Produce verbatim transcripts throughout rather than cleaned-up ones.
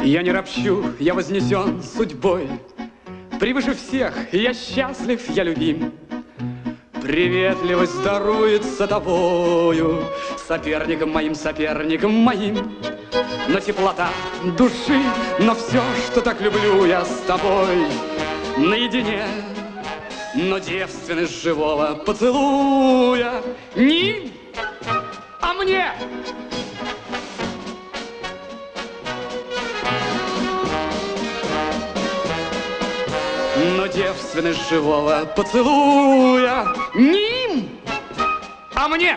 Я не ропщу, я вознесен судьбой. Превыше всех я счастлив, я любим. Приветливость даруется тобою, соперником моим, соперником моим. Но теплота души, но все, что так люблю я с тобой наедине. Но девственность живого поцелуя не им, а мне. Но девственность живого поцелуя не им, а мне.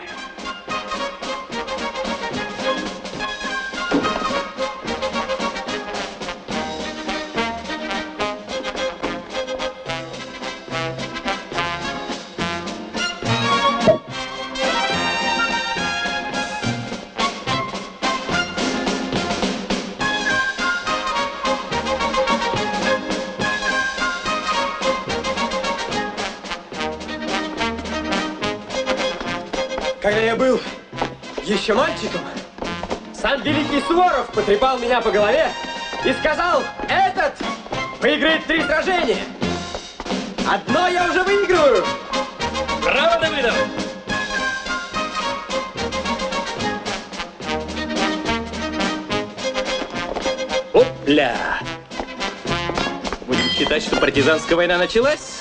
Когда я был еще мальчиком, сам великий Суворов потрепал меня по голове и сказал: этот выиграет три сражения. Одно я уже выигрываю. Браво, Давыдов! Опля! Будем считать, что партизанская война началась?